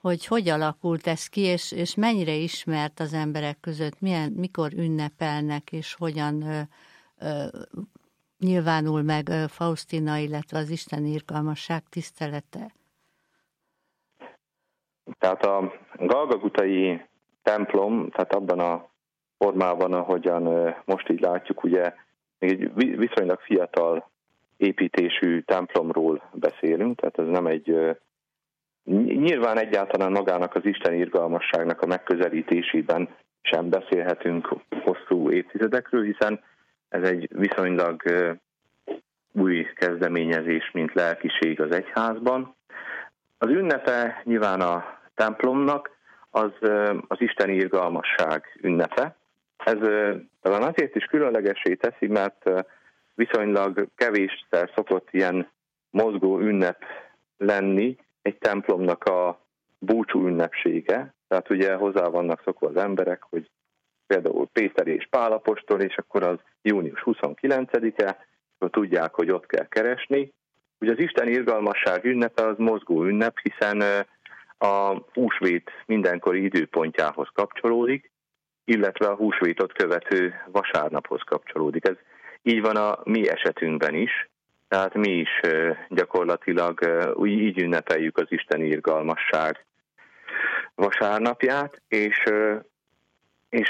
hogy alakult ez ki, és mennyire ismert az emberek között, mikor ünnepelnek, és hogyan nyilvánul meg Faustina, illetve az Isten irgalmasság tisztelete. Tehát a galgagutai templom, tehát abban a formában, ahogyan most így látjuk, ugye egy viszonylag fiatal építésű templomról beszélünk, tehát ez nem egy, nyilván egyáltalán magának az Isten irgalmasságnak a megközelítésében sem beszélhetünk hosszú évtizedekről, hiszen ez egy viszonylag új kezdeményezés, mint lelkiség az egyházban. Az ünnepe nyilván a templomnak az Isten irgalmasság ünnepe. Ez talán azért is különlegessé teszi, mert viszonylag kevésszer szokott ilyen mozgó ünnep lenni egy templomnak a búcsú ünnepsége. Tehát ugye hozzá vannak szokva az emberek, hogy például Péter és Pál apostol, és akkor az június 29-e, akkor tudják, hogy ott kell keresni. Ugye az Isten irgalmasság ünnepe az mozgó ünnep, hiszen a húsvét mindenkori időpontjához kapcsolódik, illetve a húsvétot követő vasárnaphoz kapcsolódik. Ez így van a mi esetünkben is, tehát mi is gyakorlatilag így ünnepeljük az Isten irgalmasság vasárnapját, és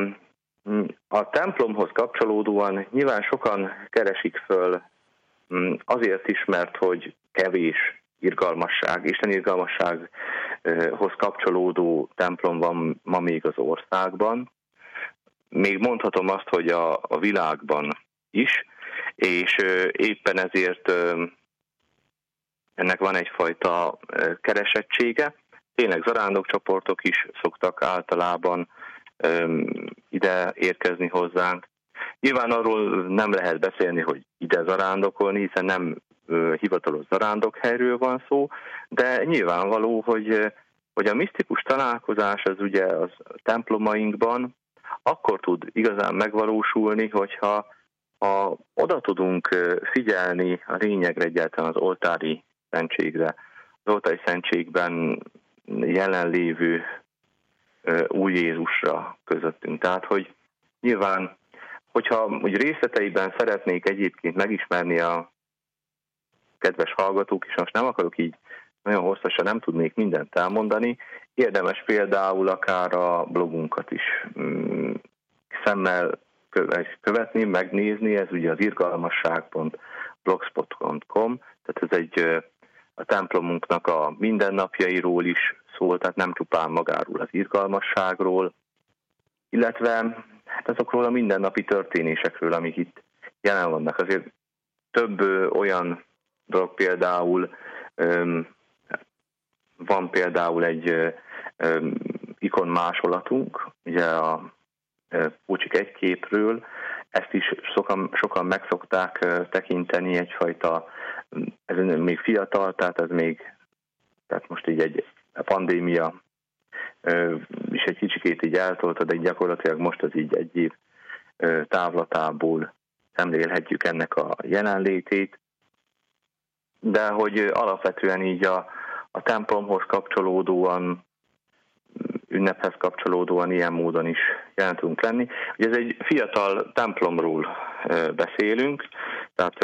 a templomhoz kapcsolódóan nyilván sokan keresik föl azért is, mert hogy kevés irgalmasság, Isten irgalmassághoz kapcsolódó templom van ma még az országban. Még mondhatom azt, hogy a világban is, és éppen ezért ennek van egyfajta keresettsége. Tényleg zarándokcsoportok is szoktak általában ide érkezni hozzánk. Nyilván arról nem lehet beszélni, hogy ide zarándokolni, hiszen nem hivatalos zarándokhelyről van szó, de nyilvánvaló, hogy a misztikus találkozás az ugye az templomainkban akkor tud igazán megvalósulni, hogyha oda tudunk figyelni a lényegre, egyáltalán az oltári szentségre, az oltári szentségben jelenlévő új Jézusra közöttünk. Tehát, hogy nyilván, hogyha úgy részleteiben szeretnék egyébként megismerni a kedves hallgatók, és most nem akarok így nagyon hosszasan, nem tudnék mindent elmondani, érdemes például akár a blogunkat is szemmel követni, megnézni, ez ugye az irgalmasság.blogspot.com, tehát ez egy a templomunknak a mindennapjairól is szól, tehát nem csupán magáról az irgalmasságról, illetve hát azokról a mindennapi történésekről, amik itt jelen vannak. Azért több olyan dolog például, van például egy ikonmásolatunk, ugye a Pócsik egy képről, ezt is sokan meg szokták tekinteni egyfajta, ez még fiatal, tehát ez még, tehát most így egy pandémia is egy kicsikét így eltolta, de gyakorlatilag most az így egy év távlatából szemlélhetjük ennek a jelenlétét, de hogy alapvetően így a templomhoz kapcsolódóan, ünnephez kapcsolódóan ilyen módon is jelen tudunk lenni. Ugye ez egy fiatal templomról beszélünk, tehát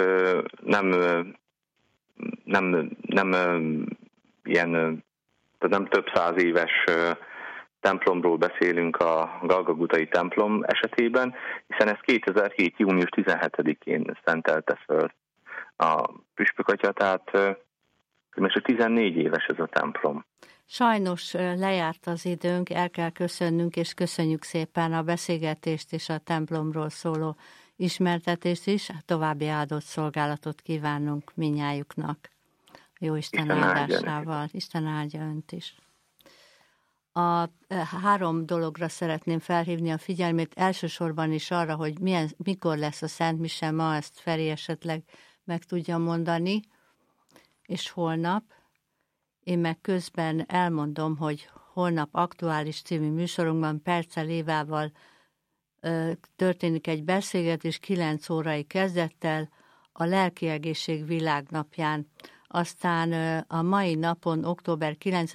nem több száz éves templomról beszélünk a galgagutai templom esetében, hiszen ez 2007. június 17-én szentelte föl a püspökatya, tehát most 14 éves ez a templom. Sajnos lejárt az időnk, el kell köszönnünk, és köszönjük szépen a beszélgetést és a templomról szóló ismertetést is. További áldott szolgálatot kívánunk mindnyájuknak. Jó Isten áldásával. Isten áldja önt is. A 3 dologra szeretném felhívni a figyelmét, elsősorban is arra, hogy mikor lesz a Szent Mise, ma ezt Feri esetleg meg tudja mondani, és holnap. Én meg közben elmondom, hogy holnap Aktuális című műsorunkban Perccel Évával történik egy beszélgetés 9 órai kezdettel a Lelki Egészség Világnapján. Aztán a mai napon, október 9